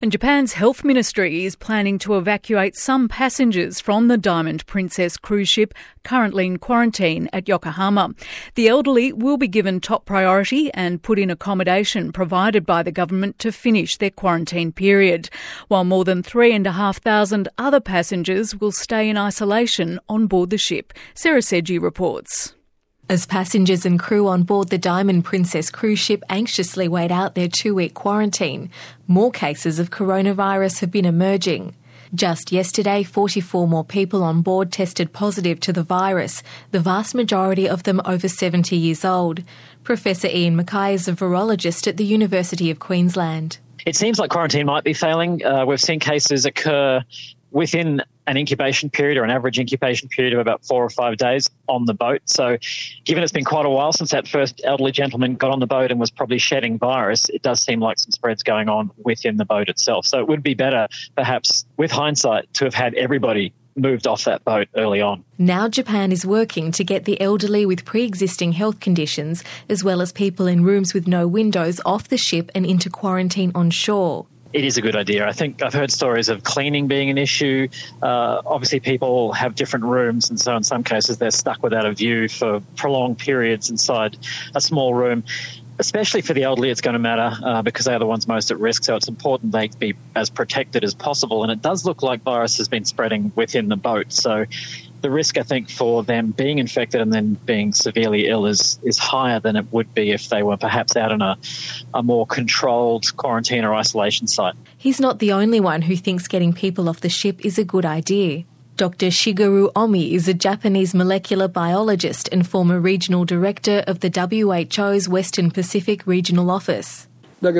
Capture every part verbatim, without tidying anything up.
And Japan's health ministry is planning to evacuate some passengers from the Diamond Princess cruise ship currently in quarantine at Yokohama. The elderly will be given top priority and put in accommodation provided by the government to finish their quarantine period, while more than three and a half thousand other passengers will stay in isolation on board the ship. Sarah Sedgey reports. As passengers and crew on board the Diamond Princess cruise ship anxiously wait out their two-week quarantine, more cases of coronavirus have been emerging. Just yesterday, forty-four more people on board tested positive to the virus, the vast majority of them over seventy years old. Professor Ian Mackay is a virologist at the University of Queensland. It seems like quarantine might be failing. Uh, we've seen cases occur within an incubation period or an average incubation period of about four or five days on the boat. So given it's been quite a while since that first elderly gentleman got on the boat and was probably shedding virus, it does seem like some spread's going on within the boat itself. So it would be better, perhaps, with hindsight, to have had everybody moved off that boat early on. Now Japan is working to get the elderly with pre-existing health conditions, as well as people in rooms with no windows, off the ship and into quarantine on shore. It is a good idea. I think I've heard stories of cleaning being an issue. Uh, obviously, people have different rooms, and so in some cases they're stuck without a view for prolonged periods inside a small room. Especially for the elderly, it's going to matter uh, because they are the ones most at risk, so it's important they be as protected as possible. And it does look like virus has been spreading within the boat, so the risk, I think, for them being infected and then being severely ill is is higher than it would be if they were perhaps out in a, a more controlled quarantine or isolation site. He's not the only one who thinks getting people off the ship is a good idea. Doctor Shigeru Omi is a Japanese molecular biologist and former regional director of the W H O's Western Pacific Regional Office. On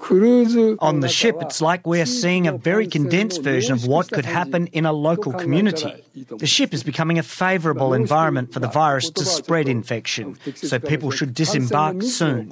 the ship, it's like we're seeing a very condensed version of what could happen in a local community. The ship is becoming a favourable environment for the virus to spread infection, so people should disembark soon.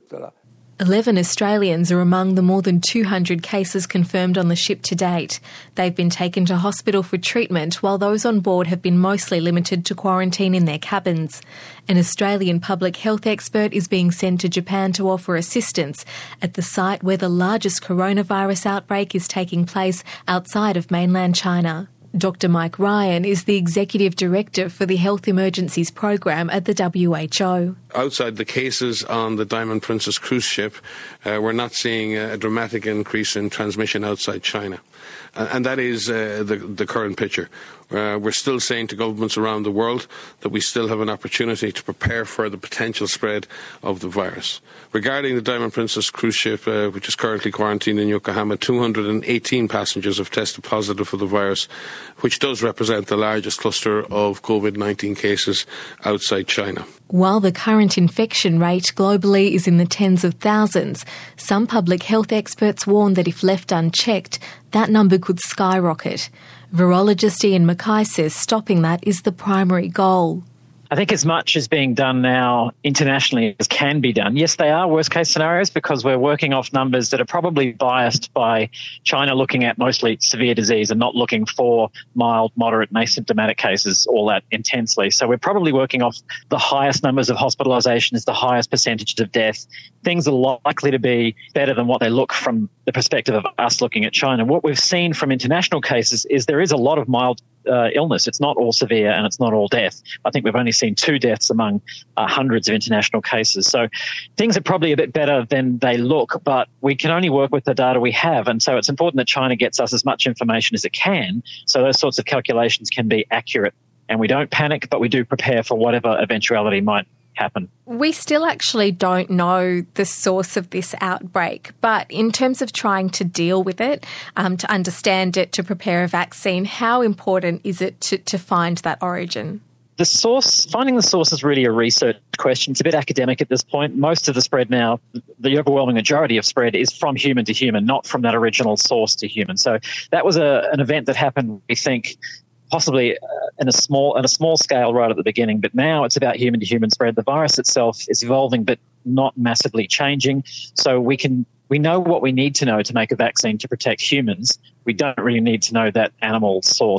Eleven Australians are among the more than two hundred cases confirmed on the ship to date. They've been taken to hospital for treatment, while those on board have been mostly limited to quarantine in their cabins. An Australian public health expert is being sent to Japan to offer assistance at the site where the largest coronavirus outbreak is taking place outside of mainland China. Doctor Mike Ryan is the Executive Director for the Health Emergencies Program at the W H O. Outside the cases on the Diamond Princess cruise ship, uh, we're not seeing a dramatic increase in transmission outside China. Uh, and that is uh, the, the current picture. Uh, we're still saying to governments around the world that we still have an opportunity to prepare for the potential spread of the virus. Regarding the Diamond Princess cruise ship, uh, which is currently quarantined in Yokohama, two hundred eighteen passengers have tested positive for the virus, which does represent the largest cluster of COVID nineteen cases outside China. While the current infection rate globally is in the tens of thousands, some public health experts warn that if left unchecked, that number could skyrocket. Virologist Ian Mackay says stopping that is the primary goal. I think as much is being done now internationally as can be done. Yes, they are worst-case scenarios because we're working off numbers that are probably biased by China looking at mostly severe disease and not looking for mild, moderate and asymptomatic cases all that intensely. So we're probably working off the highest numbers of hospitalizations, the highest percentages of death. Things are likely to be better than what they look from the perspective of us looking at China. What we've seen from international cases is there is a lot of mild Uh, illness. It's not all severe and it's not all death. I think we've only seen two deaths among uh, hundreds of international cases. So things are probably a bit better than they look, but we can only work with the data we have. And so it's important that China gets us as much information as it can so those sorts of calculations can be accurate. And we don't panic, but we do prepare for whatever eventuality might happen. We still actually don't know the source of this outbreak, but in terms of trying to deal with it, um, to understand it, to prepare a vaccine, how important is it to, to find that origin? The source, finding the source is really a research question. It's a bit academic at this point. Most of the spread now, the overwhelming majority of spread is from human to human, not from that original source to human. So that was a, an event that happened, we think, possibly uh, in a small on a small scale right at the beginning, but now it's about human to human spread. The virus itself is evolving, but not massively changing. So we can we know what we need to know to make a vaccine to protect humans. We don't really need to know that animal source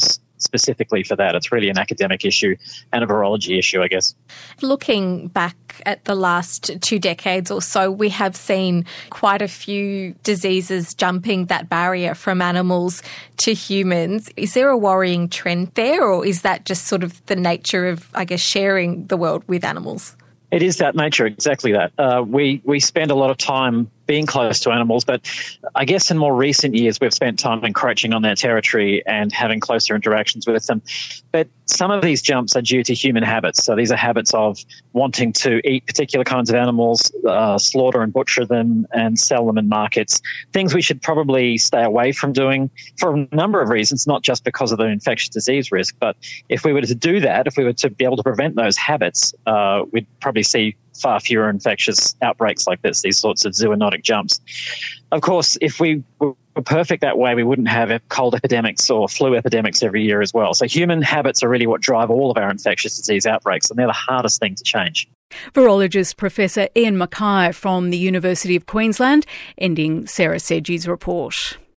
specifically for that. It's really an academic issue and a virology issue, I guess. Looking back at the last two decades or so, we have seen quite a few diseases jumping that barrier from animals to humans. Is there a worrying trend there, or is that just sort of the nature of, I guess, sharing the world with animals? It is that nature, exactly that. Uh, we, we spend a lot of time being close to animals, but I guess in more recent years we've spent time encroaching on their territory and having closer interactions with them. But some of these jumps are due to human habits. So these are habits of wanting to eat particular kinds of animals, uh, slaughter and butcher them and sell them in markets, things we should probably stay away from doing for a number of reasons, not just because of the infectious disease risk. But if we were to do that, if we were to be able to prevent those habits, uh, we'd probably see far fewer infectious outbreaks like this, these sorts of zoonotic jumps. Of course, if we were perfect that way, we wouldn't have cold epidemics or flu epidemics every year as well. So human habits are really what drive all of our infectious disease outbreaks, and they're the hardest thing to change. Virologist Professor Ian Mackay from the University of Queensland, ending Sarah Sedgey's report.